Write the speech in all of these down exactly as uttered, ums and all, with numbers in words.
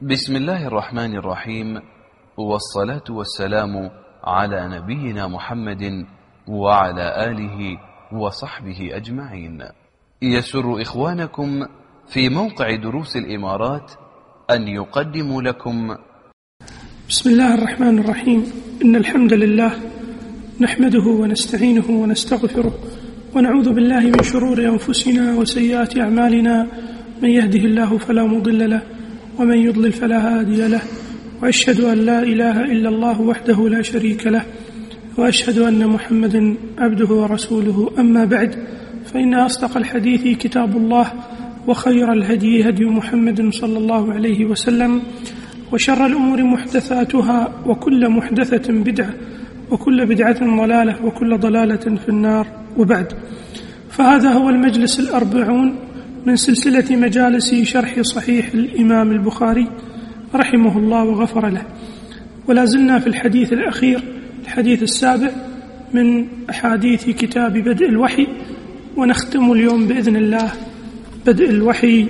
بسم الله الرحمن الرحيم، والصلاة والسلام على نبينا محمد وعلى آله وصحبه أجمعين. يسر إخوانكم في موقع دروس الإمارات أن يقدموا لكم بسم الله الرحمن الرحيم. إن الحمد لله نحمده ونستعينه ونستغفره ونعوذ بالله من شرور أنفسنا وسيئات أعمالنا، من يهده الله فلا مضل له ومن يضلل فلا هادي له، وأشهد أن لا إله إلا الله وحده لا شريك له، وأشهد أن محمدا عبده ورسوله. أما بعد، فإن أصدق الحديث كتاب الله، وخير الهدي هدي محمد صلى الله عليه وسلم، وشر الأمور محدثاتها، وكل محدثة بدعة، وكل بدعة ضلالة، وكل ضلالة في النار. وبعد، فهذا هو المجلس الأربعون من سلسلة مجالس شرح صحيح الإمام البخاري رحمه الله وغفر له، ولا زلنا في الحديث الأخير، الحديث السابع من أحاديث كتاب بدء الوحي، ونختم اليوم بإذن الله بدء الوحي.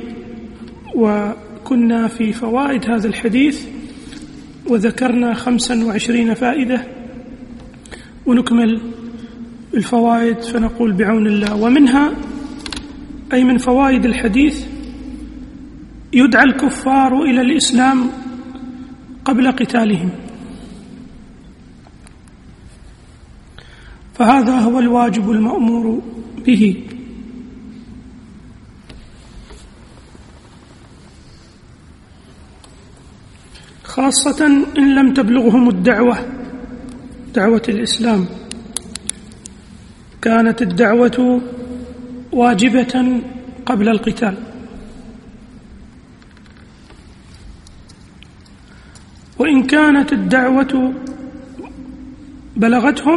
وكنا في فوائد هذا الحديث وذكرنا خمسا وعشرين فائدة، ونكمل الفوائد فنقول بعون الله. ومنها، أي من فوائد الحديث، يدعى الكفار إلى الإسلام قبل قتالهم، فهذا هو الواجب المأمور به. خاصة إن لم تبلغهم الدعوة، دعوة الإسلام، كانت الدعوة واجبة قبل القتال. وإن كانت الدعوة بلغتهم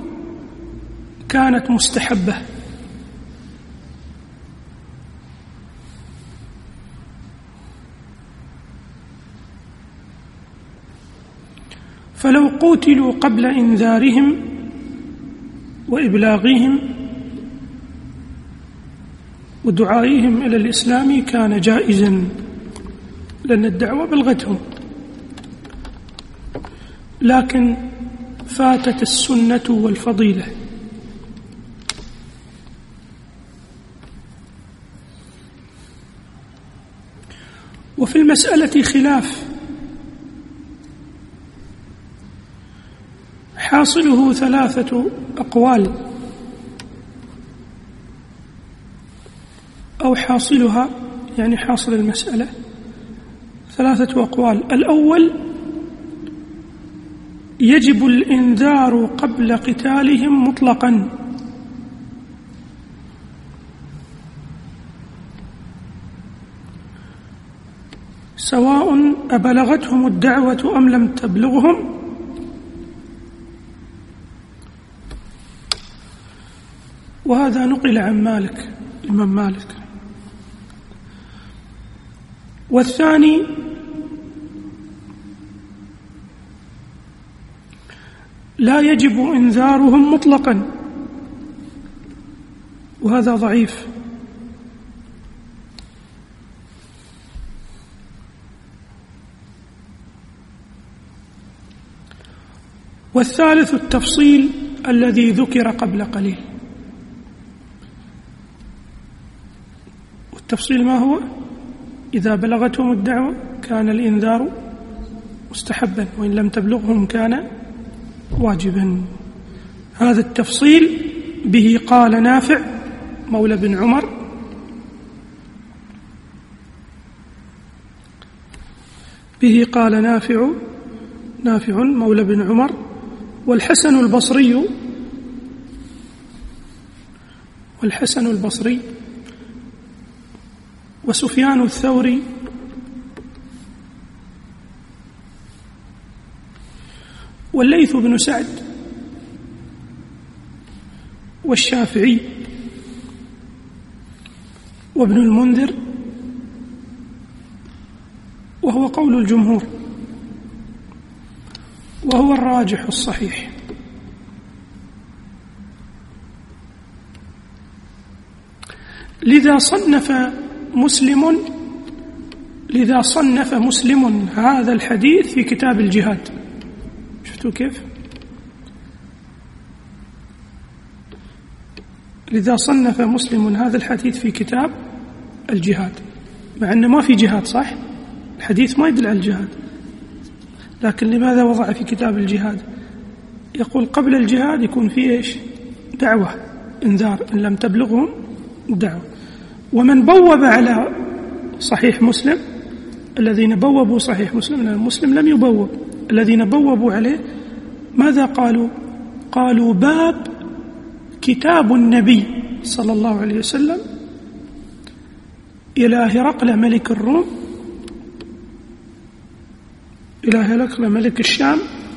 كانت مستحبة. فلو قوتلوا قبل إنذارهم وإبلاغهم ودعائهم إلى الإسلام كان جائزا، لأن الدعوة بلغتهم، لكن فاتت السنة والفضيلة. وفي المسألة خلاف، حاصله ثلاثة أقوال، أو حاصلها يعني حاصل المسألة ثلاثة أقوال. الأول: يجب الإنذار قبل قتالهم مطلقا، سواء أبلغتهم الدعوة أم لم تبلغهم، وهذا نقل عن مالك، الإمام مالك. والثاني: لا يجب إنذارهم مطلقا، وهذا ضعيف. والثالث التفصيل الذي ذكر قبل قليل. والتفصيل ما هو؟ إذا بلغتهم الدعوة كان الإنذار مستحبا، وإن لم تبلغهم كان واجبا. هذا التفصيل به قال نافع مولى بن عمر به قال نافع نافع مولى بن عمر، والحسن البصري والحسن البصري وسفيان الثوري والليث بن سعد والشافعي وابن المنذر، وهو قول الجمهور، وهو الراجح الصحيح. لذا صنف مسلم لذا صنف مسلم هذا الحديث في كتاب الجهاد. شفتوا كيف؟ لذا صنف مسلم هذا الحديث في كتاب الجهاد، مع أنه ما في جهاد، صح؟ الحديث ما يدل على الجهاد، لكن لماذا وضع في كتاب الجهاد؟ يقول قبل الجهاد يكون في إيش؟ دعوة، إنذار، إن لم تبلغهم دعوة. ومن بوب على صحيح مسلم، الذين بوبوا صحيح مسلم، لأن مسلم لم يبوب، الذين بوبوا عليه ماذا قالوا؟ قالوا باب كتاب النبي صلى الله عليه وسلم إلى هرقل ملك الروم، إلى هرقل ملك الشام،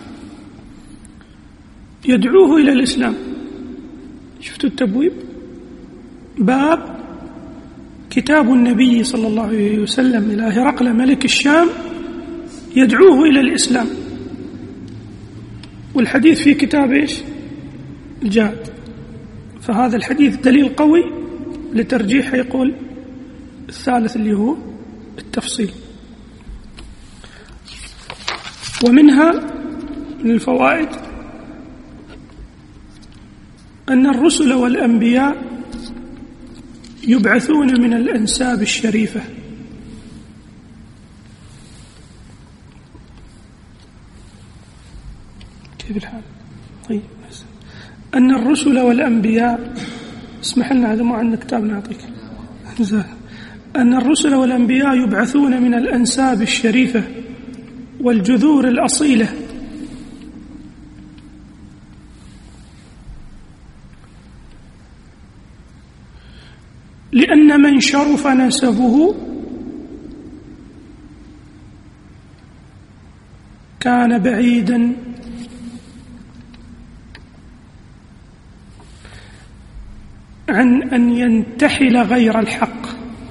يدعوه إلى الإسلام. شفتوا التبويب؟ باب كتاب النبي صلى الله عليه وسلم إلى هرقل ملك الشام يدعوه إلى الإسلام، والحديث في كتاب إيش؟ الجهاد. فهذا الحديث دليل قوي لترجيح يقول الثالث اللي هو التفصيل. ومنها من الفوائد أن الرسل والأنبياء يبعثون من الأنساب الشريفة. كيف الحال؟ طيب، أن الرسل والأنبياء، اسمح لنا هذا مو عندنا كتاب نعطيك. أن الرسل والأنبياء يبعثون من الأنساب الشريفة والجذور الأصيلة، لأن من شرف نسبه كان بعيدا عن أن ينتحل غير الحق،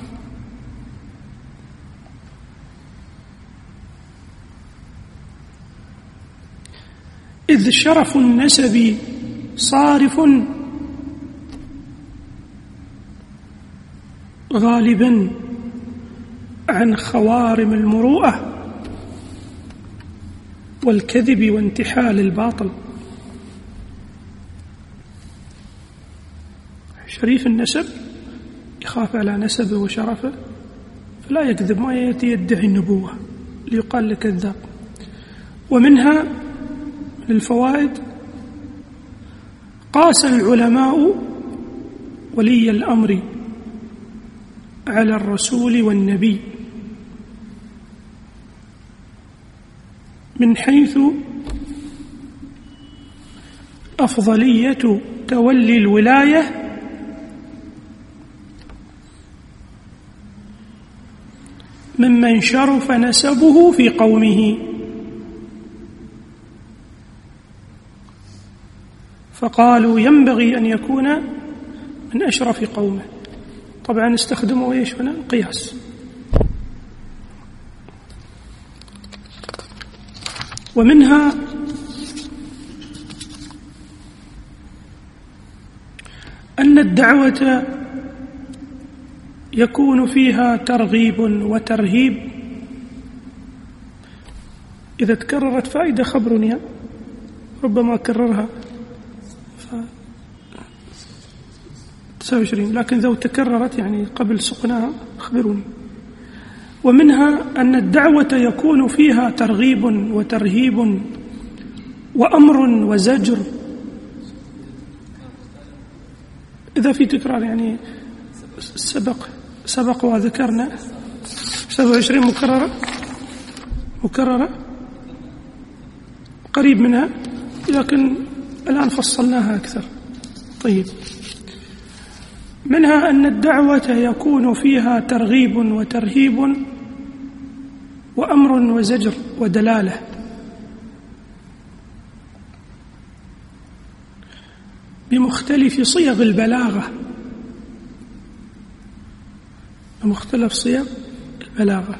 إذ شرف النسب صارف غالبا عن خوارم المروءة والكذب وانتحال الباطل. شريف النسب يخاف على نسبه وشرفه فلا يكذب، ما يأتي يدعي النبوة ليقال لك كذاب. ومنها من الفوائد قاس العلماء ولي الأمر على الرسول والنبي من حيث أفضلية تولي الولاية ممن شرف نسبه في قومه، فقالوا ينبغي أن يكون من أشرف قومه. طبعا استخدموا إيش هنا؟ قياس. ومنها أن الدعوة يكون فيها ترغيب وترهيب. إذا تكررت فائدة خبرني، ربما أكررها تسعة وعشرين، لكن لو تكررت يعني قبل سقناها أخبروني. ومنها أن الدعوة يكون فيها ترغيب وترهيب وأمر وزجر. إذا في تكرار يعني سبق سبق وذكرنا سبعة وعشرين مكررة مكررة قريب منها، لكن الآن فصلناها أكثر. طيب، منها أن الدعوة يكون فيها ترغيب وترهيب وأمر وزجر ودلالة. بمختلف صيغ البلاغة، بمختلف صيغ البلاغة.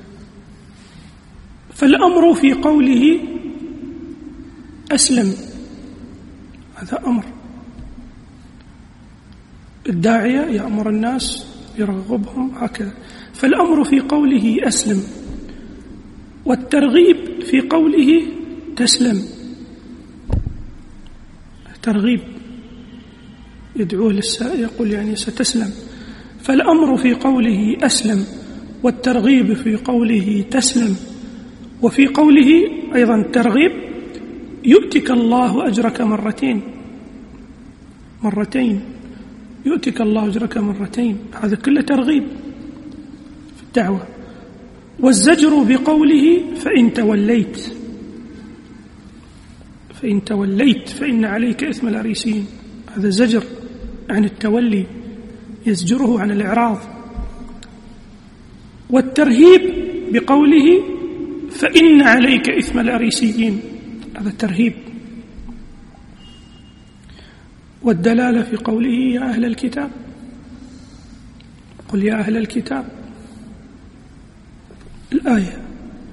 فالأمر في قوله أسلم، هذا أمر. الداعية يأمر الناس يرغبهم هكذا. فالأمر في قوله أسلم، والترغيب في قوله تسلم. ترغيب يدعوه للسائل يقول يعني ستسلم. فالأمر في قوله أسلم، والترغيب في قوله تسلم. وفي قوله أيضا ترغيب يؤتك الله أجرك مرتين مرتين يؤتك الله أجرك مرتين، هذا كله ترغيب في الدعوة. والزجر بقوله فإن توليت فإن توليت فإن عليك إثم الأريسيين، هذا زجر عن التولي، يزجره عن الإعراض. والترهيب بقوله فإن عليك إثم الأريسيين، هذا ترهيب. والدلالة في قوله يا أهل الكتاب، قل يا أهل الكتاب، الآية.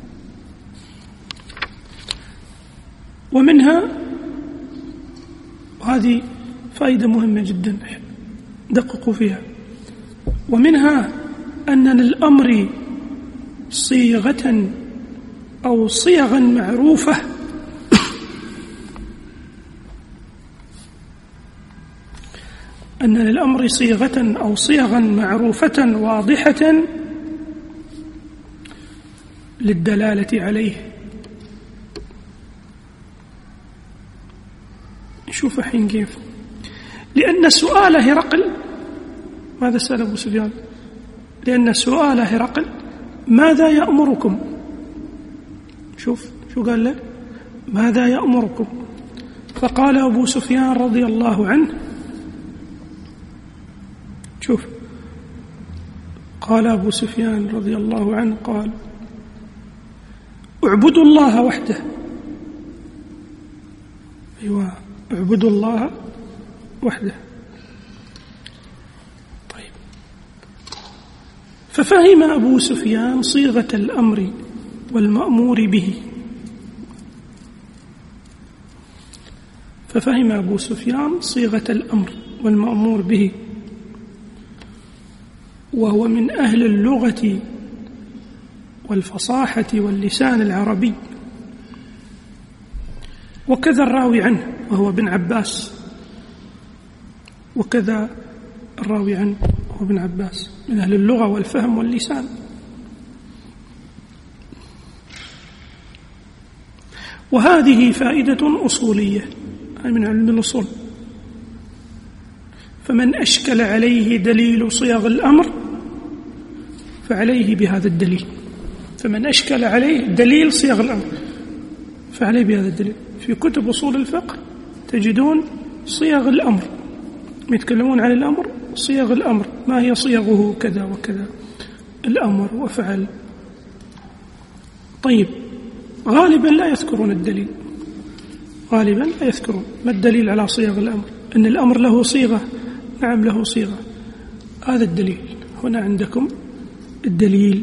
ومنها، وهذه فائدة مهمة جدا دققوا فيها، ومنها أن للأمر صيغة أو صيغا معروفة أن للأمر صيغة أو صيغا معروفة واضحة للدلالة عليه. نشوف الحين كيف. لأن سؤال هرقل، ماذا سأل أبو سفيان؟ لأن سؤال هرقل ماذا يأمركم، شوف شو قال له، ماذا يأمركم؟ فقال أبو سفيان رضي الله عنه، شوف قال أبو سفيان رضي الله عنه قال اعبدوا الله وحده. أيوة، اعبدوا الله وحده. طيب، ففهم أبو سفيان صيغة الأمر والمأمور به ففهم أبو سفيان صيغة الأمر والمأمور به وهو من أهل اللغة والفصاحة واللسان العربي. وكذا الراوي عنه وهو ابن عباس وكذا الراوي عنه وهو ابن عباس من أهل اللغة والفهم واللسان. وهذه فائدة أصولية من علم الأصول. فمن أشكل عليه دليل صيغ الأمر فعليه بهذا الدليل. فمن أشكل عليه دليل صيغ الأمر فعليه بهذا الدليل. في كتب أصول الفقه تجدون صيغ الأمر، يتكلمون عن الأمر، صيغ الأمر، ما هي صيغه كذا وكذا، الأمر وفعل. طيب، غالبا لا يذكرون الدليل، غالبا لا يذكرون ما الدليل على صيغ الأمر. أن الأمر له صيغة، نعم له صيغة، هذا الدليل. هنا عندكم الدليل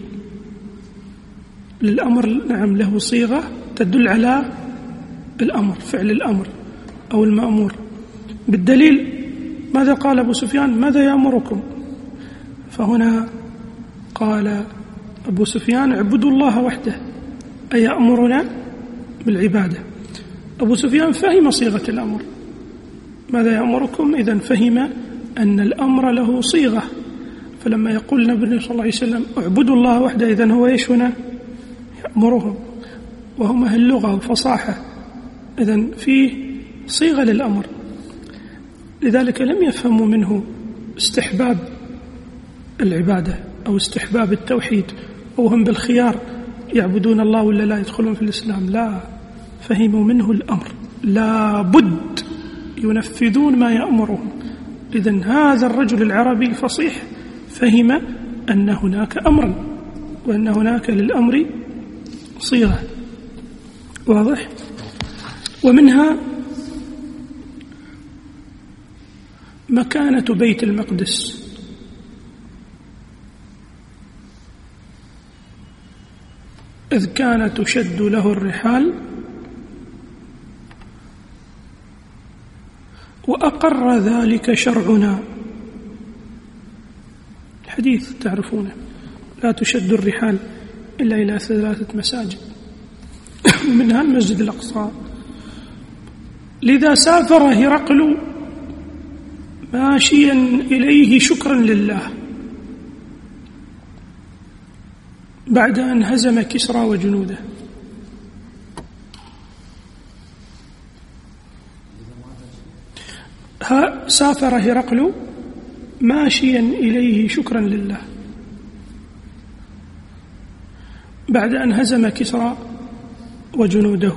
للأمر، نعم له صيغة تدل على الأمر، فعل الأمر أو المأمور. بالدليل ماذا قال أبو سفيان؟ ماذا يأمركم؟ فهنا قال أبو سفيان اعبدوا الله وحده، أي يأمرنا بالعبادة. أبو سفيان فهم صيغة الأمر، ماذا يأمركم؟ إذن فهم أن الأمر له صيغة. فلما يقول النبي صلى الله عليه وسلم اعبدوا الله وحده، إذن هو إيش هنا؟ يأمرهم، وهم أهل اللغة والفصاحة، إذن فيه صيغة للأمر. لذلك لم يفهموا منه استحباب العبادة أو استحباب التوحيد، وهم بالخيار يعبدون الله ولا لا يدخلون في الإسلام، لا، فهموا منه الأمر، لا بد ينفذون ما يأمرهم. إذن هذا الرجل العربي الفصيح فهم أن هناك أمرا وأن هناك للأمر صيغة. واضح؟ ومنها مكانة بيت المقدس. إذ كان تشد له الرحال وأقر ذلك شرعنا. الحديث حديث تعرفونه: لا تشد الرحال إلا إلى ثلاثة مساجد منها المسجد الأقصى. لذا سافر هرقل ماشيا إليه شكرا لله بعد أن هزم كسرى وجنوده. سافر هرقل ماشيا إليه شكرا لله بعد أن هزم كسرى وجنوده.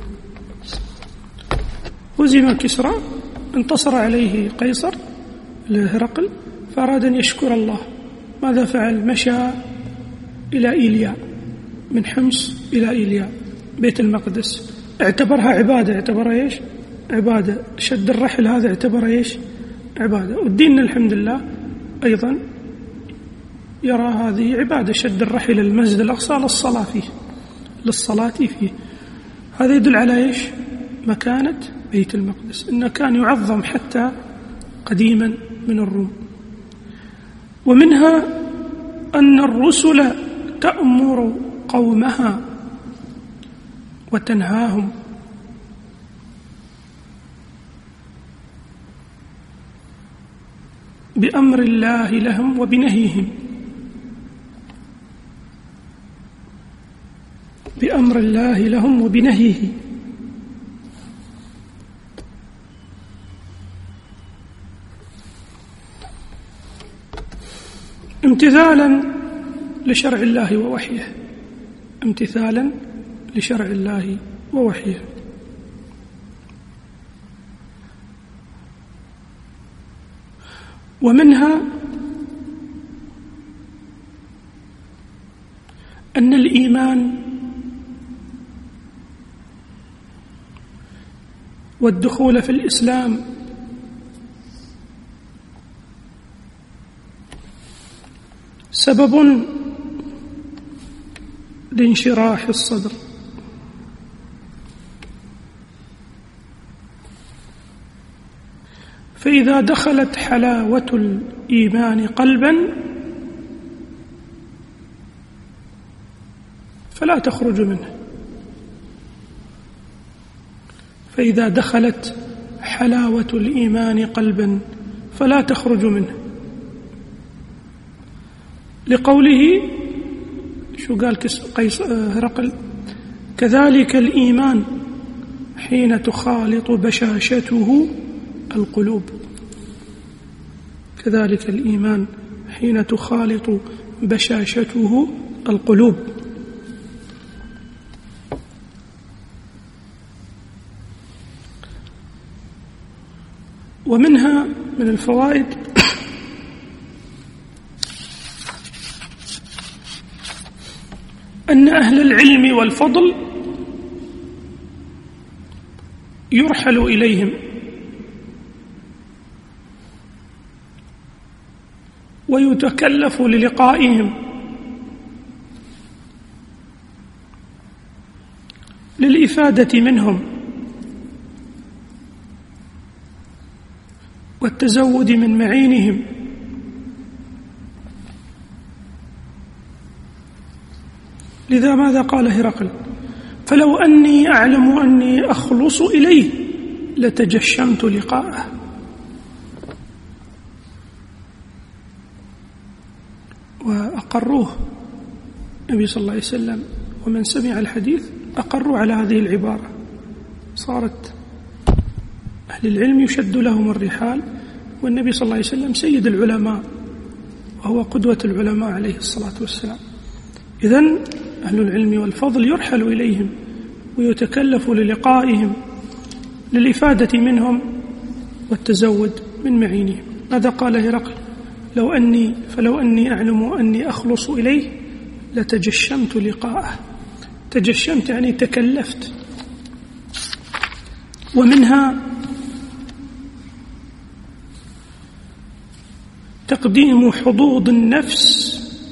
هزم كسرى، انتصر عليه قيصر لهرقل، فأراد أن يشكر الله. ماذا فعل؟ مشى إلى إيليا، من حمص إلى إيليا بيت المقدس. اعتبرها عبادة، اعتبرها إيش؟ عبادة. شد الرحل هذا اعتبرها إيش؟ عبادة. والدين الحمد لله أيضا يرى هذه عبادة، شد الرحل المسجد الأقصى للصلاة فيه للصلاة فيه. هذا يدل على إيش؟ مكانة بيت المقدس، إنه كان يعظم حتى قديما من الروم. ومنها أن الرسل تأمر قومها وتنهاهم، بأمر الله لهم وبنهيهم، بأمر الله لهم وبنهيه. امتثالا لشرع الله ووحيه، امتثالا لشرع الله ووحيه. ومنها أن الإيمان والدخول في الإسلام سبب لانشراح الصدر، فإذا دخلت حلاوة الإيمان قلبا فلا تخرج منه، فإذا دخلت حلاوة الإيمان قلبا فلا تخرج منه. لقوله شو قال قيس هرقل: كذلك الإيمان حين تخالط بشاشته القلوب، كذلك الإيمان حين تخالط بشاشته القلوب. ومنها من الفوائد أن أهل العلم والفضل يرحل إليهم ويتكلف للقائهم للإفادة منهم والتزود من معينهم. لذا ماذا قال هرقل؟ فلو أني أعلم أني أخلص إليه لتجشمت لقاءه. وأقروه النبي صلى الله عليه وسلم ومن سمع الحديث أقروا على هذه العبارة، صارت أهل العلم يشد لهم الرحال، والنبي صلى الله عليه وسلم سيد العلماء وهو قدوة العلماء عليه الصلاة والسلام. إذن أهل العلم والفضل يرحل إليهم ويتكلف للقائهم للإفادة منهم والتزود من معينهم. ماذا قال هرقل؟ لو أني فلو أني أعلم أني أخلص إليه لتجشمت لقاءه. تجشمت يعني تكلفت. ومنها تقديم حظوظ النفس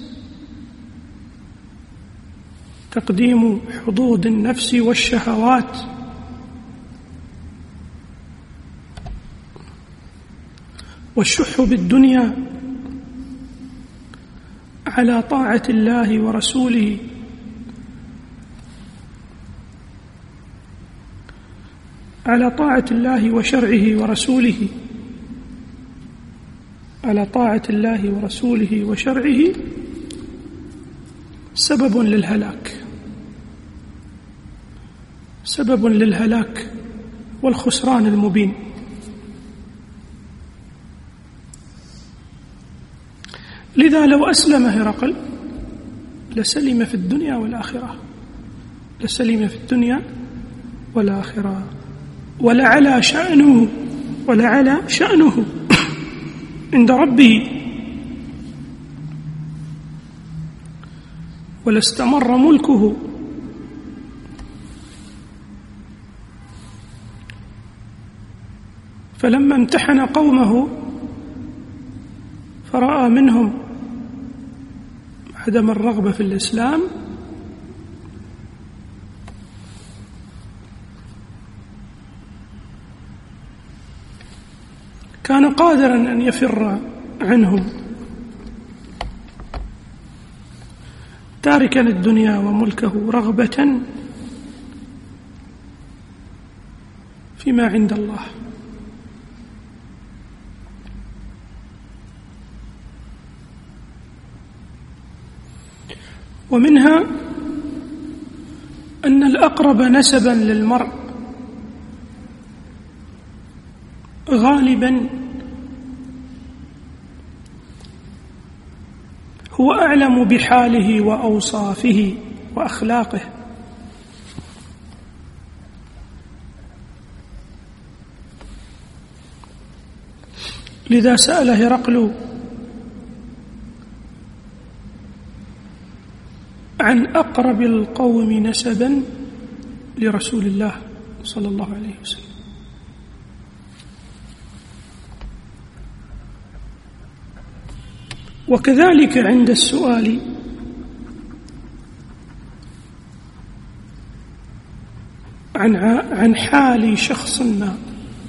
تقديم حظوظ النفس والشهوات والشح بالدنيا على طاعة الله ورسوله على طاعة الله وشرعه ورسوله على طاعة الله ورسوله وشرعه سبب للهلاك سبب للهلاك والخسران المبين. لذا لو أسلم هرقل لسلم في الدنيا والآخرة لسلم في الدنيا والآخرة ولعلى شأنه ولعلى شأنه عند ربه ولاستمر ملكه. فلما امتحن قومه فرأى منهم عدم الرغبة في الإسلام كان قادرا أن يفر عنهم تاركا الدنيا وملكه رغبة فيما عند الله. ومنها أن الأقرب نسبا للمرء غالبا هو أعلم بحاله وأوصافه وأخلاقه. لذا سأل هرقل عن أقرب القوم نسبا لرسول الله صلى الله عليه وسلم. وكذلك عند السؤال عن عن حال شخص ما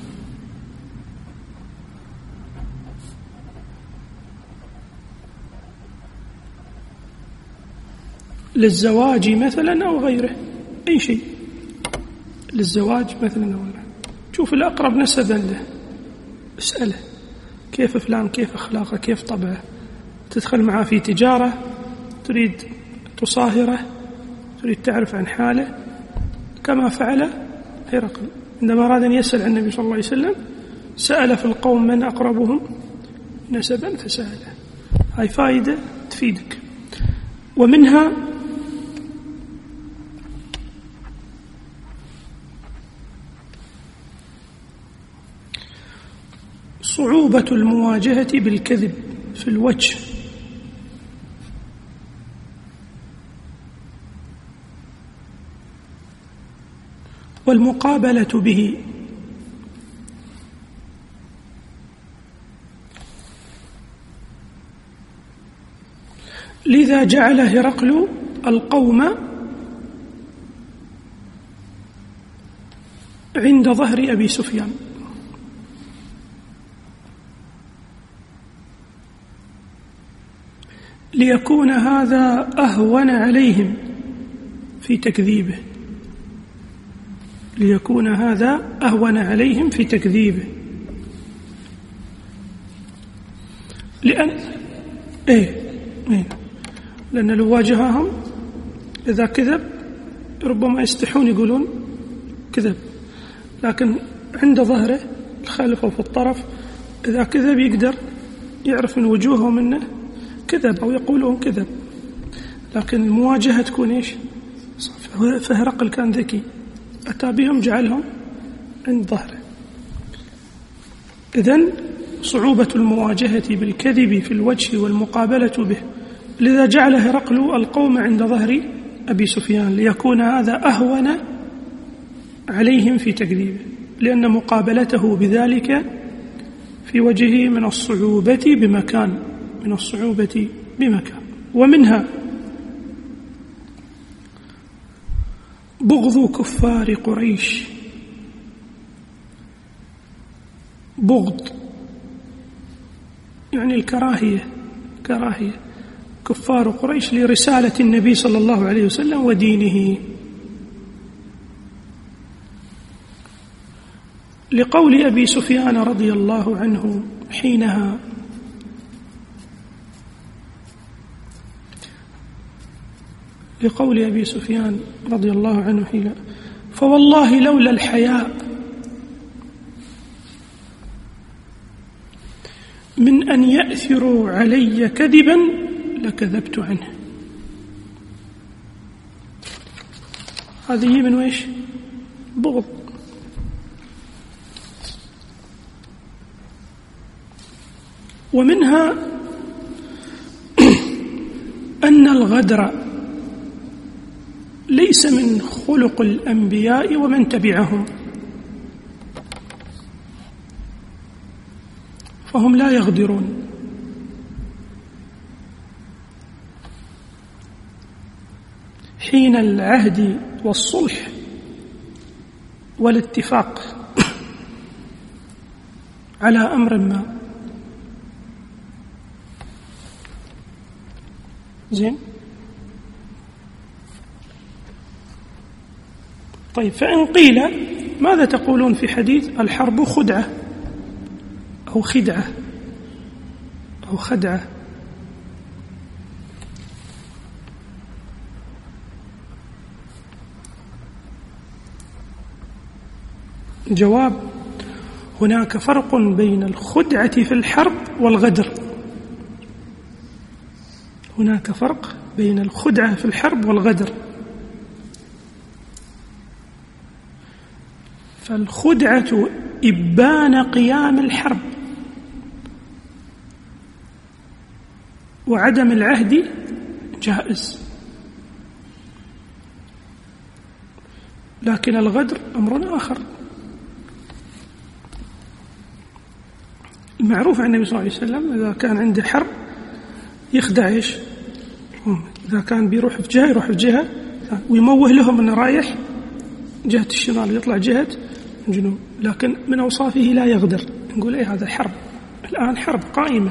للزواج مثلا أو غيره، أي شيء للزواج مثلا أو غيره، شوف الأقرب نسبا له، اسأله كيف فلان، كيف أخلاقه، كيف طبعه، تدخل معه في تجارة تريد تصاهره، تريد تعرف عن حاله، كما فعل هرقل عندما أراد أن يسأل عن النبي صلى الله عليه وسلم سأل في القوم من أقربهم نسبا فسأله. هاي فائدة تفيدك. ومنها صعوبة المواجهة بالكذب في الوجه والمقابلة به. لذا جعل هرقل القوم عند ظهر أبي سفيان ليكون هذا أهون عليهم في تكذيبه ليكون هذا أهون عليهم في تكذيبه لأن إيه إيه لأن لو واجههم إذا كذب ربما يستحون يقولون كذب، لكن عند ظهره الخلف أو في الطرف إذا كذب يقدر يعرف من وجوههم أنه كذب أو يقولون كذب، لكن المواجهة تكون إيش؟ فهرقل كان ذكي، أتى بهم جعلهم عند ظهره. إذن صعوبة المواجهة بالكذب في الوجه والمقابلة به، لذا جعل هرقل القوم عند ظهر أبي سفيان ليكون هذا أهون عليهم في تكذيبه، لأن مقابلته بذلك في وجهه من الصعوبة بمكان من الصعوبة بمكان. ومنها بغض كفار قريش، بغض يعني الكراهية، كراهية كفار قريش لرسالة النبي صلى الله عليه وسلم ودينه. لقول أبي سفيان رضي الله عنه حينها: لقول أبي سفيان رضي الله عنه حينها: فوالله لولا الحياء من أن يأثروا علي كذبا لكذبت عنه. هذه من ويش؟ بغض. ومنها أن الغدر ليس من خلق الأنبياء ومن تبعهم، فهم لا يغدرون. حين العهد والصلح والاتفاق على أمر ما، زين؟ طيب، فإن قيل ماذا تقولون في حديث الحرب خدعة أو خدعة أو خدعة؟ جواب: هناك فرق بين الخدعة في الحرب والغدر. هناك فرق بين الخدعة في الحرب والغدر. فالخدعة إبان قيام الحرب وعدم العهد جائز، لكن الغدر أمر آخر. المعروف عن النبي صلى الله عليه وسلم إذا كان عنده حرب يخدع إيش؟ إذا كان بيروح في جهة يروح في جهة ويموه لهم أنه رايح جهة الشمال يطلع جهة الجنوب، لكن من أوصافه لا يغدر. نقول إيه هذا حرب، الآن حرب قائمة.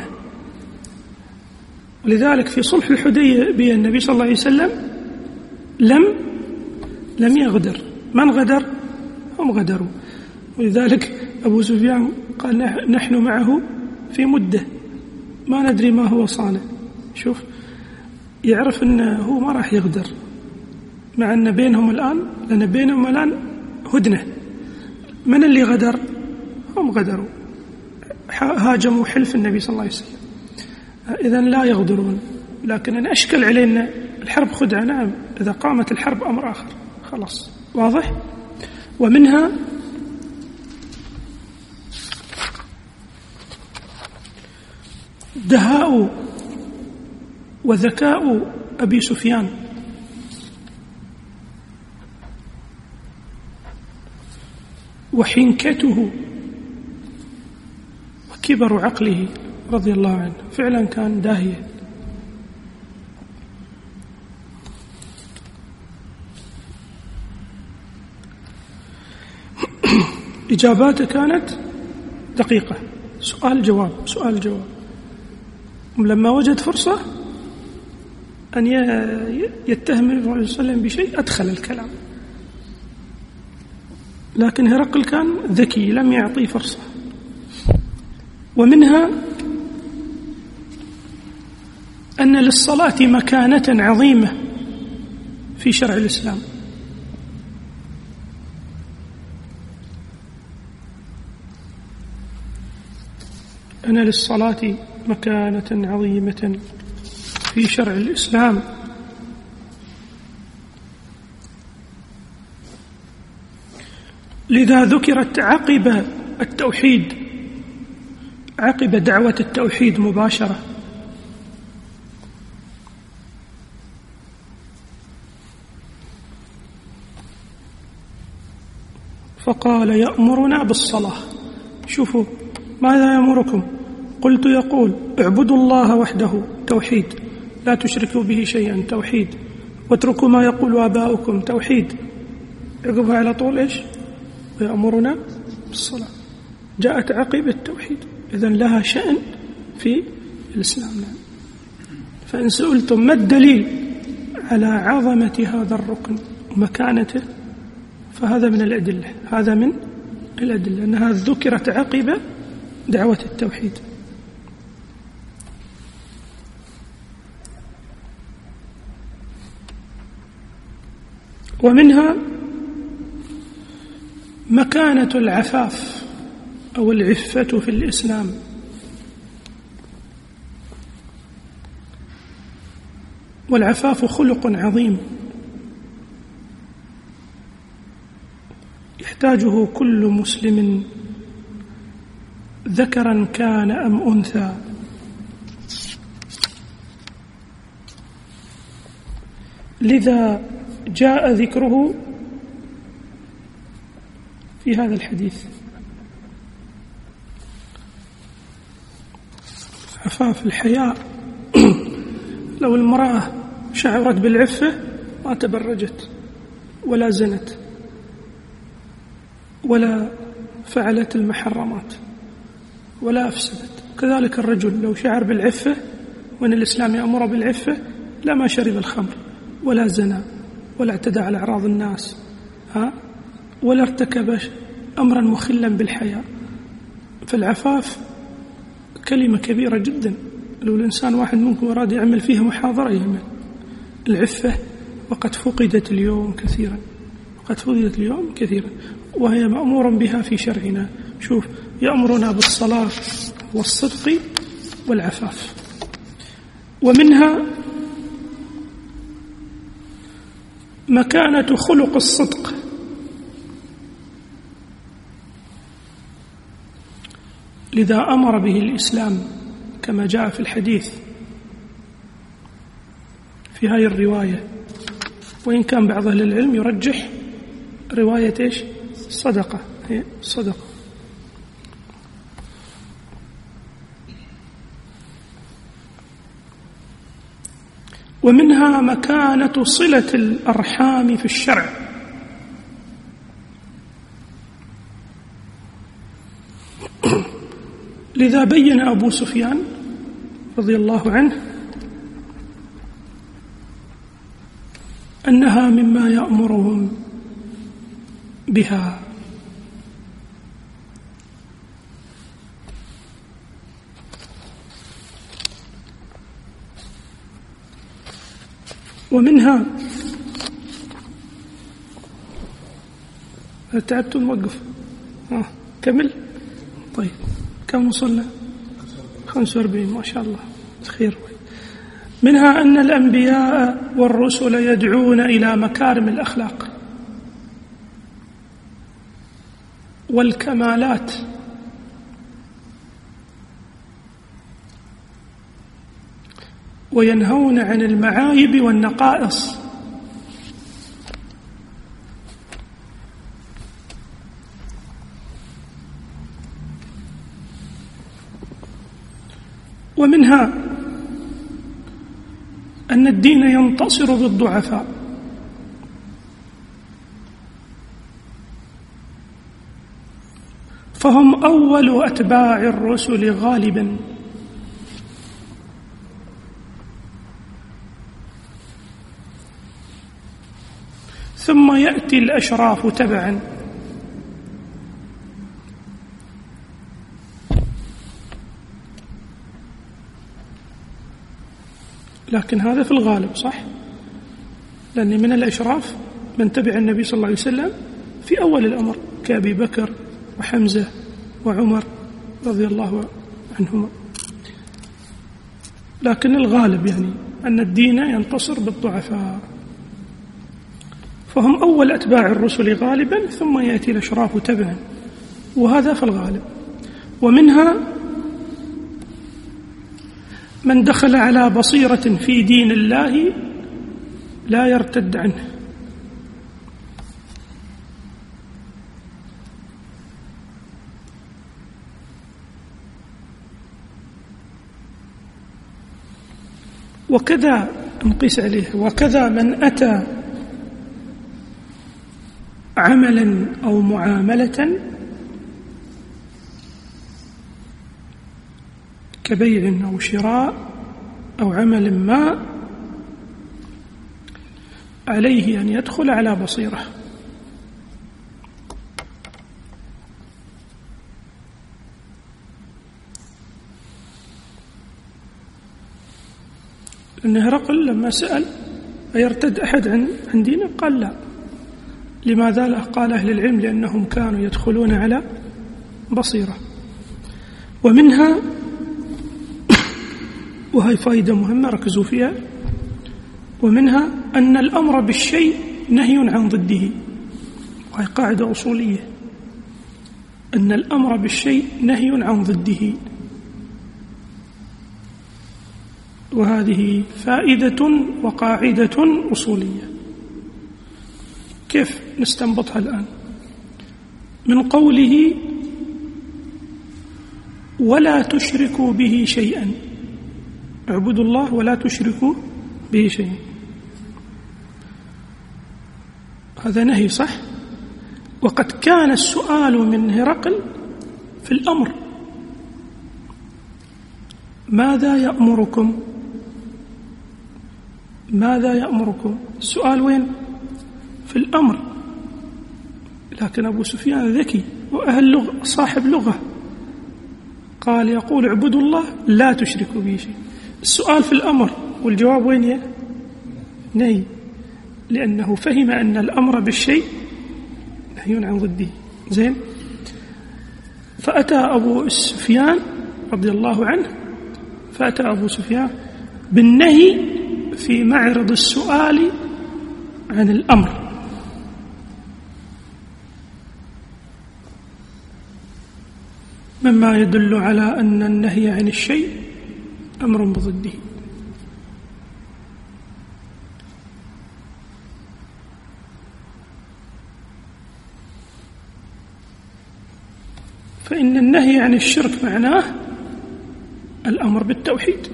ولذلك في صلح الحديبية النبي صلى الله عليه وسلم لم لم يغدر. من غدر؟ هم غدروا. ولذلك أبو سفيان قال نحن معه في مدة ما ندري ما هو صانع. شوف، يعرف أنه هو ما راح يغدر، مع أن بينهم الآن لأن بينهم الآن هدنة. من اللي غدر؟ هم غدروا، هاجموا حلف النبي صلى الله عليه وسلم. إذن لا يغدرون. لكن أنا أشكل علينا الحرب خدعة. نعم، إذا قامت الحرب أمر آخر، خلاص واضح. ومنها دهاء وذكاء أبي سفيان وحنكته وكبر عقله رضي الله عنه. فعلا كان داهية. إجاباته كانت دقيقة، سؤال جواب سؤال جواب. لما وجد فرصة أن يتهم النبي صلى الله عليه وسلم بشيء أدخل الكلام. لكن هرقل كان ذكي لم يعطيه فرصة. ومنها أن للصلاة مكانة عظيمة في شرع الإسلام. أن للصلاة مكانة عظيمة في شرع الإسلام. لذا ذكرت عقب التوحيد، عقب دعوة التوحيد مباشرة. فقال يأمرنا بالصلاة. شوفوا ماذا يأمركم؟ قلت يقول اعبدوا الله وحده، توحيد، لا تشركوا به شيئا، توحيد، واتركوا ما يقول آباؤكم، توحيد. عقبها على طول إيش؟ ويأمرنا بالصلاة. جاءت عقب التوحيد. إذن لها شأن في الإسلام. فإن سئلتم ما الدليل على عظمة هذا الركن ومكانته فهذا من الأدلة، هذا من الأدلة أنها ذكرت عقب دعوة التوحيد. ومنها مكانة العفاف أو العفة في الإسلام. والعفاف خلق عظيم يحتاجه كل مسلم ذكرا كان أم أنثى. لذا جاء ذكره في هذا الحديث. عفاف الحياء لو المرأة شعرت بالعفة ما تبرجت ولا زنت ولا فعلت المحرمات ولا أفسدت. كذلك الرجل لو شعر بالعفة وأن الإسلام يأمر بالعفة لما شرب الخمر ولا زنا ولا اعتدى على أعراض الناس ها ولا ارتكب أمرا مخلا بالحياة. فالعفاف كلمة كبيرة جدا، لو الإنسان واحد منكم أراد يعمل فيها محاضرة يعمل العفة، وقد فقدت اليوم كثيرا، وقد فقدت اليوم كثيرا، وهي مأمور بها في شرعنا. شوف، يأمرنا بالصلاة والصدق والعفاف. ومنها مكانة خلق الصدق. لذا أمر به الإسلام كما جاء في الحديث في هذه الرواية، وإن كان بعض أهل العلم يرجح رواية إيش؟ الصدقة، هي الصدقة. ومنها مكانة صلة الأرحام في الشرع. لذا بين أبو سفيان رضي الله عنه أنها مما يأمرهم بها. ومنها تعبت نوقف آه. كمل. طيب كم وصلنا؟ خمسة وأربعين ما شاء الله خير. منها أن الأنبياء والرسل يدعون إلى مكارم الأخلاق والكمالات وينهون عن المعايب والنقائص. ومنها أن الدين ينتصر بالضعفاء، فهم أول أتباع الرسل غالبا، ثم يأتي الأشراف تبعا. لكن هذا في الغالب صح، لأن من الأشراف من تبع النبي صلى الله عليه وسلم في أول الأمر كأبي بكر وحمزة وعمر رضي الله عنهما. لكن الغالب يعني أن الدين ينتصر بالضعفاء، فهم أول أتباع الرسل غالبا، ثم يأتي الأشراف تبعا، وهذا في الغالب. ومنها من دخل على بصيرة في دين الله لا يرتد عنه. وكذا نقيس عليه، وكذا من أتى عملا أو معاملة كبيع أو شراء أو عمل ما عليه أن يدخل على بصيرة. أن هرقل لما سأل أيرتد أحد عن دينه قال لا. لماذا لا؟ قال أهل العلم لأنهم كانوا يدخلون على بصيرة. ومنها، وهي فائدة مهمة ركزوا فيها، ومنها أن الأمر بالشيء نهي عن ضده، وهي قاعدة أصولية، أن الأمر بالشيء نهي عن ضده. وهذه فائدة وقاعدة أصولية. كيف نستنبطها الآن؟ من قوله ولا تشركوا به شيئا، اعبدوا الله ولا تشركوا به شيئا، هذا نهي صح؟ وقد كان السؤال من هرقل في الأمر، ماذا يأمركم؟ ماذا يأمركم؟ السؤال وين؟ في الأمر. لكن أبو سفيان ذكي وأهل لغة، صاحب لغة، قال يقول اعبدوا الله لا تشركوا به شيء. السؤال في الأمر والجواب وين؟ يا نهي، لأنه فهم أن الأمر بالشيء نهي عن ضده. زين. فأتى أبو سفيان رضي الله عنه فأتى أبو سفيان بالنهي في معرض السؤال عن الأمر. مما يدل على أن النهي عن الشيء أمر بضده. فإن النهي عن الشرك معناه الأمر بالتوحيد.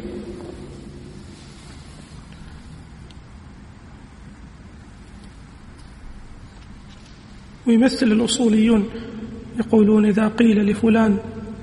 ويمثل الأصوليون يقولون إذا قيل لفلان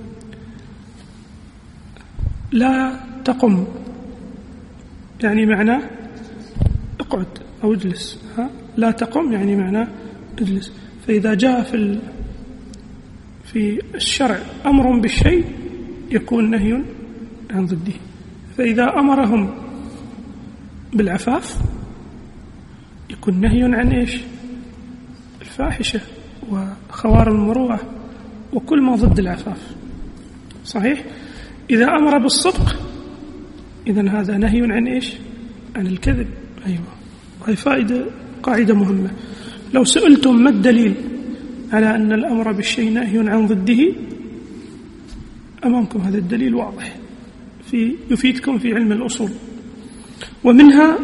لا تقم، يعني معناه اقعد أو اجلس، ها؟ لا تقم يعني معناه اجلس. فإذا جاء في في الشرع أمر بالشيء يكون نهي عن ضده. فإذا أمرهم بالعفاف يكون نهي عن إيش؟ الفاحشة وخوارم المروءة وكل ما ضد العفاف. صحيح؟ إذا أمر بالصدق إذن هذا نهي عن إيش؟ عن الكذب. أيوة. وهي فائدة قاعدة مهمة. لو سئلتم ما الدليل على أن الأمر بالشيء نهي عن ضده، أمامكم هذا الدليل واضح في يفيدكم في علم الأصول. ومنها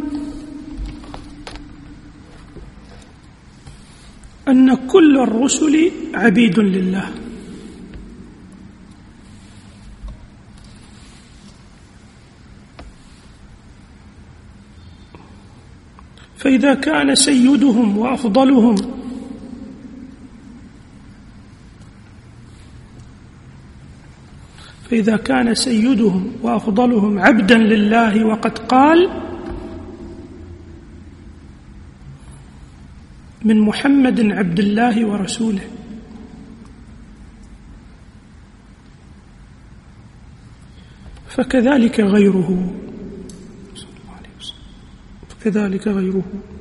أن كل الرسل عبيد لله، فإذا كان سيدهم وأفضلهم فإذا كان سيدهم وأفضلهم عبدا لله وقد قال من محمد عبد الله ورسوله، فكذلك غيره فكذلك غيره.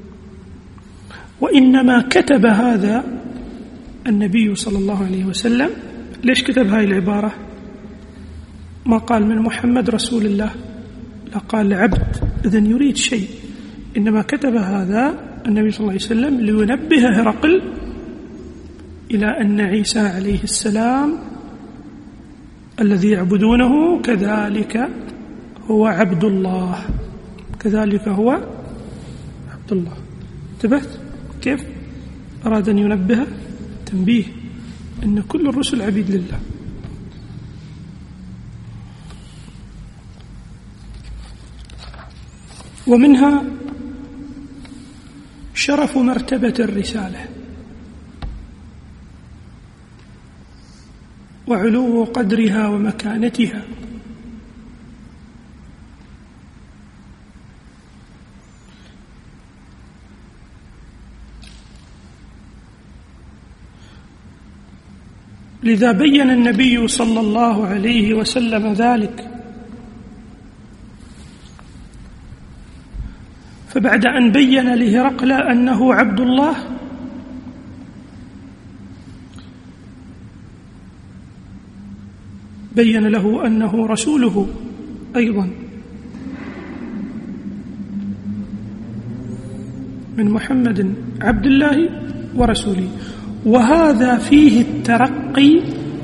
وإنما كتب هذا النبي صلى الله عليه وسلم. ليش كتب هاي العبارة؟ ما قال من محمد رسول الله، لا قال عبد، إذن يريد شيء. إنما كتب هذا النبي صلى الله عليه وسلم لينبه هرقل إلى أن عيسى عليه السلام الذي يعبدونه كذلك هو عبد الله، كذلك هو عبد الله. انتبهت كيف؟ أراد أن ينبه تنبيه أن كل الرسل عبيد لله. ومنها شرف مرتبة الرسالة وعلو قدرها ومكانتها، لذا بين النبي صلى الله عليه وسلم ذلك، فبعد أن بين لهرقل أنه عبد الله بين له أنه رسوله أيضا من محمد عبد الله ورسوله. وهذا فيه الترقي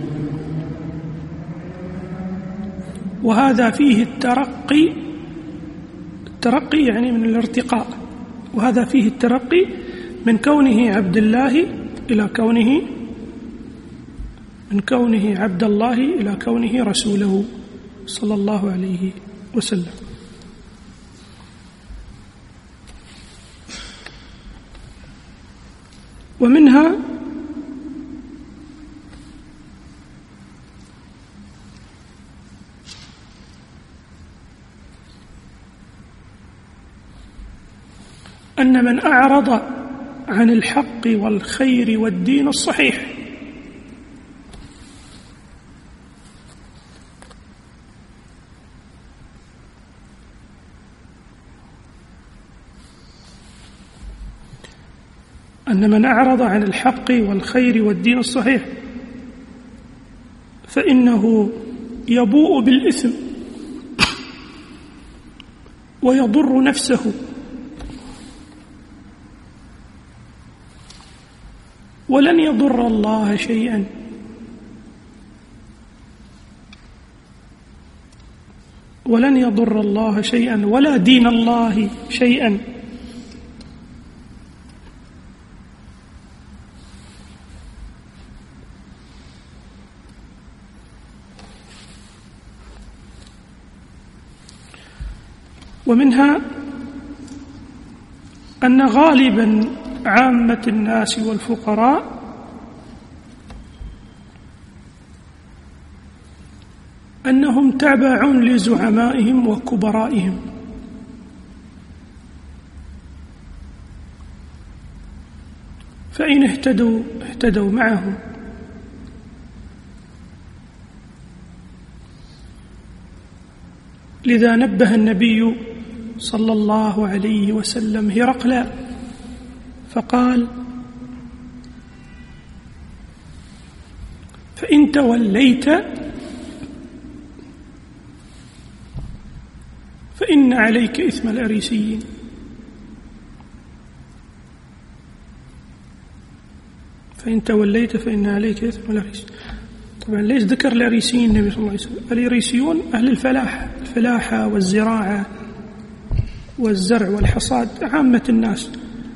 وهذا فيه الترقي الترقي يعني من الارتقاء، وهذا فيه الترقي من كونه عبد الله إلى كونه من كونه عبد الله إلى كونه رسوله صلى الله عليه وسلم. ومنها أن من أعرض عن الحق والخير والدين الصحيح أن من أعرض عن الحق والخير والدين الصحيح فإنه يبوء بالإثم ويضر نفسه ولن يضر الله شيئا، ولن يضر الله شيئا ولا دين الله شيئا. ومنها أن غالبا عامة الناس والفقراء أنهم تابعون لزعمائهم وكبرائهم، فإن اهتدوا اهتدوا معهم، لذا نبه النبي صلى الله عليه وسلم هرقل فقال: فإن توليت فإن عليك إثم الأريسيين. فإن توليت فإن عليك إثم الأريسيين. طبعا ليش ذكر الأريسيين النبي صلى الله عليه وسلم؟ الأريسيون أهل الفلاح، الفلاحة والزراعة والزرع والحصاد، عامة الناس.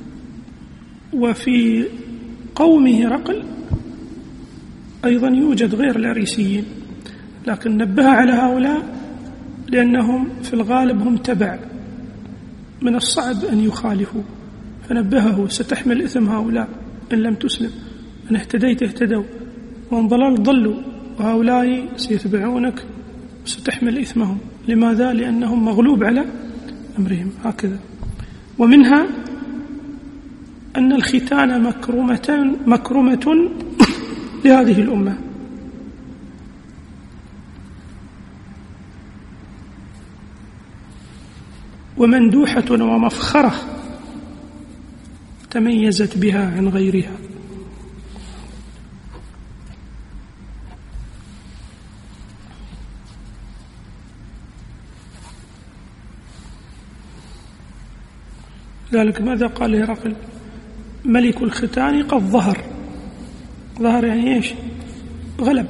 وفي قوم هرقل أيضا يوجد غير الأريسيين، لكن نبه على هؤلاء لأنهم في الغالب هم تبع، من الصعب أن يخالفوا، فنبهه: ستحمل إثم هؤلاء إن لم تسلم، إن اهتديت اهتدوا وإن ضللت ضلوا، وهؤلاء سيتبعونك وستحمل إثمهم. لماذا؟ لأنهم مغلوب على أمرهم. هكذا. ومنها أن الختان مكرمة مكرمة لهذه الأمة، ومندوحة ومفخرة تميزت بها عن غيرها. ذلك ماذا قال هرقل؟ ملك الختان قد ظهر. ظهر يعني ايش؟ غلب.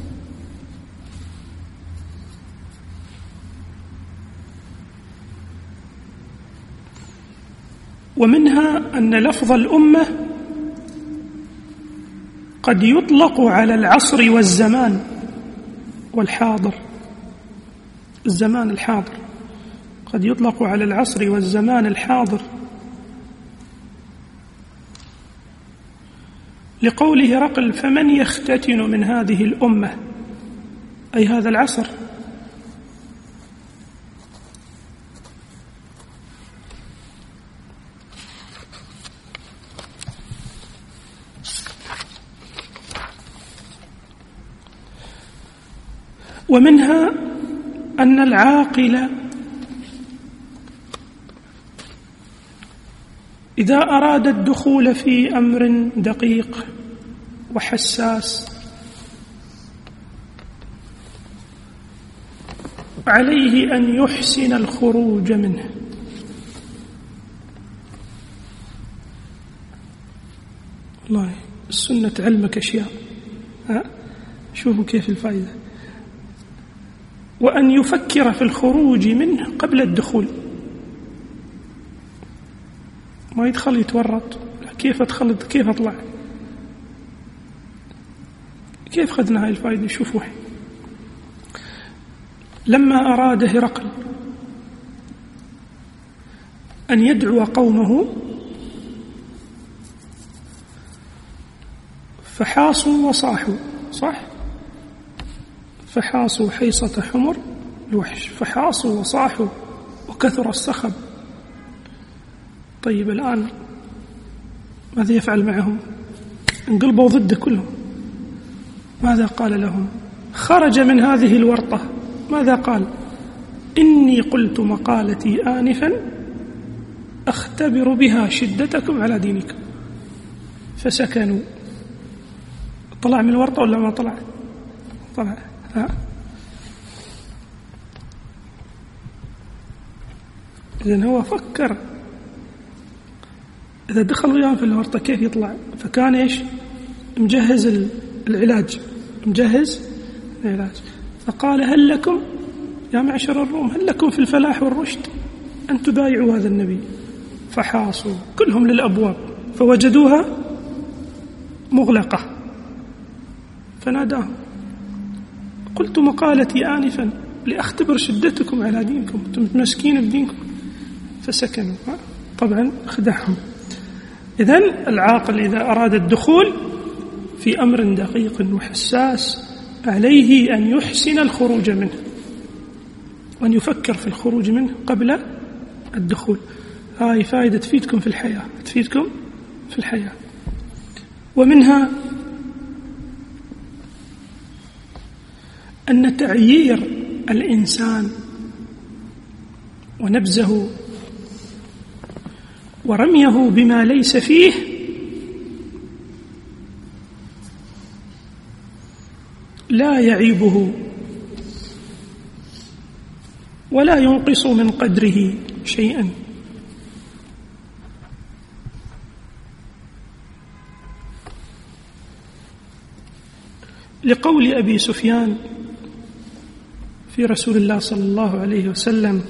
ومنها أن لفظ الأمة قد يطلق على العصر والزمان والحاضر. الزمان الحاضر قد يطلق على العصر والزمان الحاضر، لقول هرقل: فمن يختتن من هذه الأمة، أي هذا العصر. ومنها أن العاقل إذا أراد الدخول في أمر دقيق وحساس عليه أن يحسن الخروج منه. والله السنة تعلمك أشياء، ها؟ شوفوا كيف الفائدة. وأن يفكر في الخروج منه قبل الدخول، ما يدخل يتورط كيف أدخل كيف أطلع. كيف خذنا هاي الفائدة؟ شوفوا، لما أراد هرقل أن يدعو قومه فحاصوا وصاحوا، صح؟ فحاصوا حيصة حمر الوحش، فحاصوا وصاحوا وكثر الصخب. طيب الآن ماذا يفعل معهم؟ انقلبوا ضده كلهم. ماذا قال لهم؟ خرج من هذه الورطة ماذا قال؟ إني قلت مقالتي آنفا أختبر بها شدتكم على دينكم. فسكنوا. طلع من الورطة ولا ما طلع؟ طلع. ها؟ إذن هو فكر إذا دخل وياه في الورطة كيف يطلع. فكان إيش؟ مجهز العلاج، مجهز العلاج. فقال هل لكم يا معشر الروم، هل لكم في الفلاح والرشد أن تبايعوا هذا النبي؟ فحاصوا كلهم للأبواب فوجدوها مغلقة، فناداهم قلت مقالتي آنفا لأختبر شدتكم على دينكم، أنتم متمسكين بدينكم. فسكنوا. طبعا خدعهم. إذن العاقل إذا أراد الدخول في أمر دقيق وحساس عليه أن يحسن الخروج منه وأن يفكر في الخروج منه قبل الدخول. هاي فائدة تفيدكم في الحياة، تفيدكم في الحياة. ومنها أن تعيير الإنسان ونبذه ورميه بما ليس فيه لا يعيبه ولا ينقص من قدره شيئا. لقول أبي سفيان في رسول الله صلى الله عليه وسلم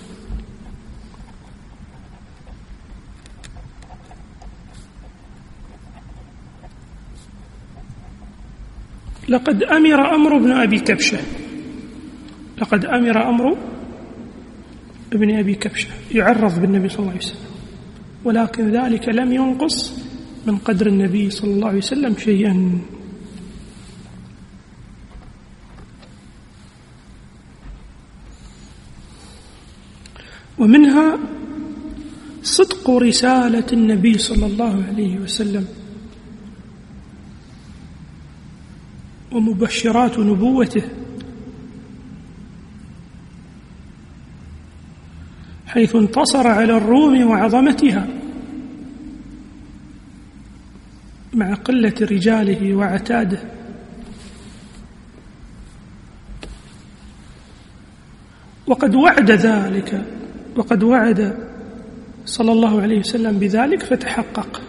لقد أمر أمر ابن أبي كبشة، لقد أمر أمر ابن أبي كبشة يعرض بالنبي صلى الله عليه وسلم، ولكن ذلك لم ينقص من قدر النبي صلى الله عليه وسلم شيئا. ومنها صدق رسالة النبي صلى الله عليه وسلم ومبشرات نبوته، حيث انتصر على الروم وعظمتها مع قلة رجاله وعتاده، وقد وعد ذلك، وقد وعد صلى الله عليه وسلم بذلك فتحقق.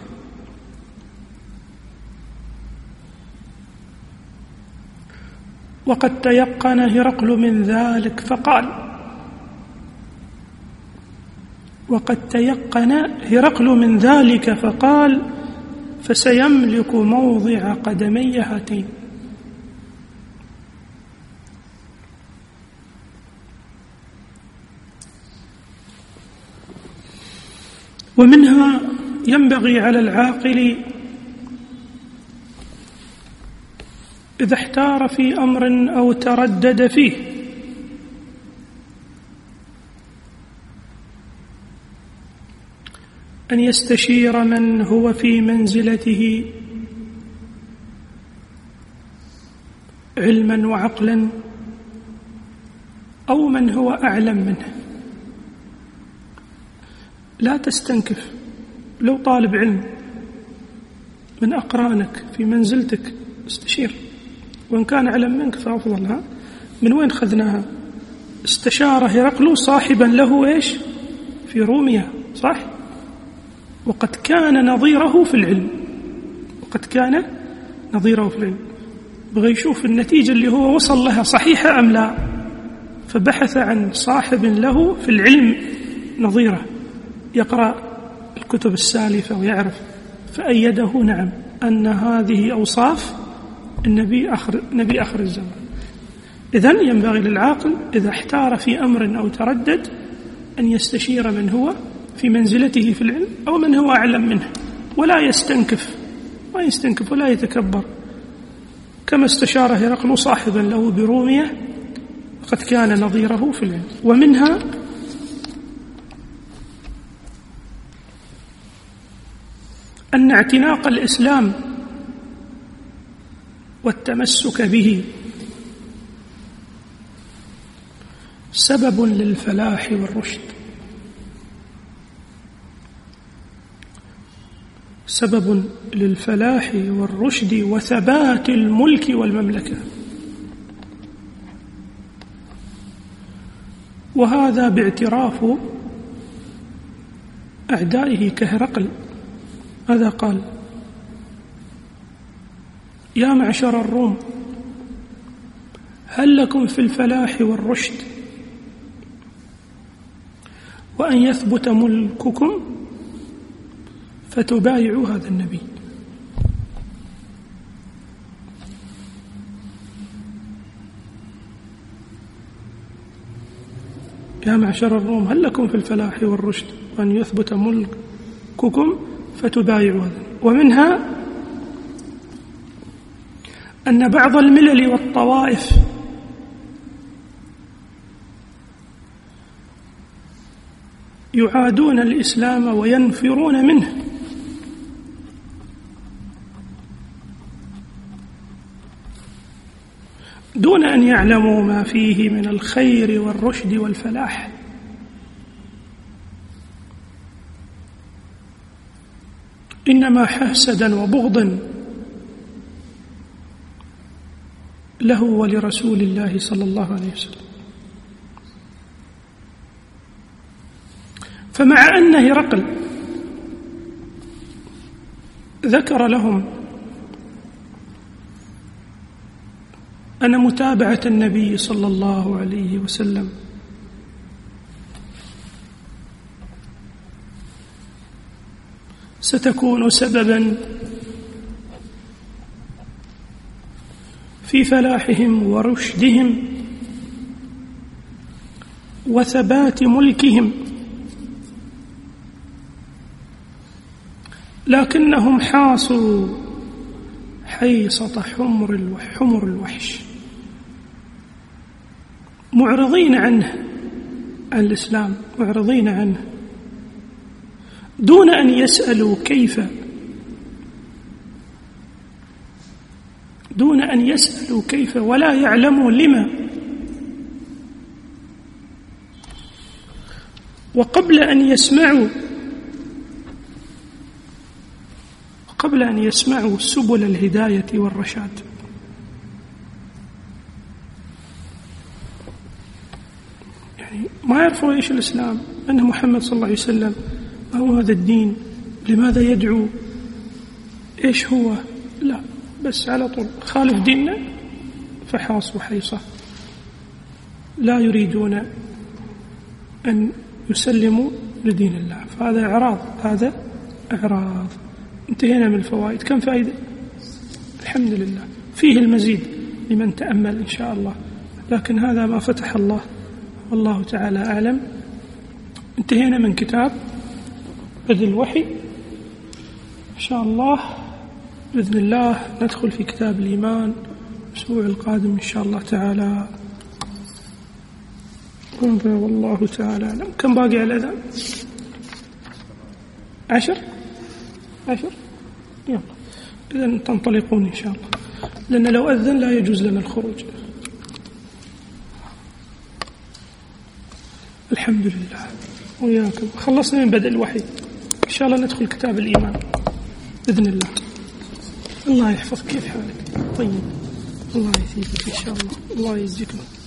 وقد تيقن هرقل من ذلك فقال، وقد تيقن هرقل من ذلك فقال فسيملك موضع قدمي هاتين. ومنها ينبغي على العاقل إذا احتار في أمر أو تردد فيه أن يستشير من هو في منزلته علما وعقلا أو من هو أعلم منه. لا تستنكف. لو طالب علم من أقرانك في منزلتك استشير، وإن كان أعلم منك فأفضل. ها من وين خذناها؟ استشار هرقل صاحبا له إيش في روميا، صح؟ وقد كان نظيره في العلم، وقد كان نظيره في العلم. بغى يشوف النتيجة اللي هو وصل لها صحيحة أم لا، فبحث عن صاحب له في العلم نظيره يقرأ الكتب السالفة ويعرف، فأيده نعم أن هذه أوصاف النبي آخر, نبي آخر الزمان. إذن ينبغي للعاقل إذا احتار في أمر أو تردد أن يستشير من هو في منزلته في العلم أو من هو أعلم منه، ولا يستنكف ما يستنكف ولا يتكبر، كما استشار هرقل صاحبا له برومية وقد كان نظيره في العلم. ومنها أن اعتناق الإسلام والتمسك به سبب للفلاح والرشد، سبب للفلاح والرشد وثبات الملك والمملكة. وهذا باعتراف أعدائه كهرقل. ماذا قال؟ يا معشر الروم هل لكم في الفلاح والرشد وأن يثبت ملككم فتبايعوا هذا النبي. يا معشر الروم هل لكم في الفلاح والرشد وأن يثبت ملككم فتبايعوا هذا. ومنها أن بعض الملل والطوائف يعادون الإسلام وينفرون منه، دون أن يعلموا ما فيه من الخير والرشد والفلاح. إنما حسدا وبغضا له ولرسول الله صلى الله عليه وسلم. فمع أن هرقل ذكر لهم أن متابعة النبي صلى الله عليه وسلم ستكون سببا في فلاحهم ورشدهم وثبات ملكهم، لكنهم حاصوا حيصة حمر حمر الوحش، معرضين عنه، عن الإسلام، معرضين عنه دون أن يسألوا كيف، دون أن يسألوا كيف ولا يعلموا لما. وقبل أن يسمعوا قبل أن يسمعوا سبل الهداية والرشاد. يعني ما يعرفوا إيش الإسلام، أن محمد صلى الله عليه وسلم ما هو هذا الدين، لماذا يدعو، إيش هو، لا، بس على طول خالف ديننا فحاصوا حيصة، لا يريدون أن يسلموا لدين الله. فهذا إعراض، هذا إعراض. انتهينا من الفوائد. كم فائدة؟ الحمد لله. فيه المزيد لمن تأمل إن شاء الله، لكن هذا ما فتح الله والله تعالى أعلم. انتهينا من كتاب بدء الوحي. إن شاء الله بإذن الله ندخل في كتاب الإيمان الأسبوع القادم إن شاء الله تعالى. والله تعالى أعلم. كم باقي على الأذان؟ عشر عشر يلا. إذن تنطلقون إن شاء الله، لأن لو أذن لا يجوز لنا الخروج. الحمد لله وياكم. خلصنا من بدء الوحي، إن شاء الله ندخل كتاب الإيمان بإذن الله. الله يحفظك، كيف حالك؟ طيب، الله يثيبك إن شاء الله، الله يجزيكم.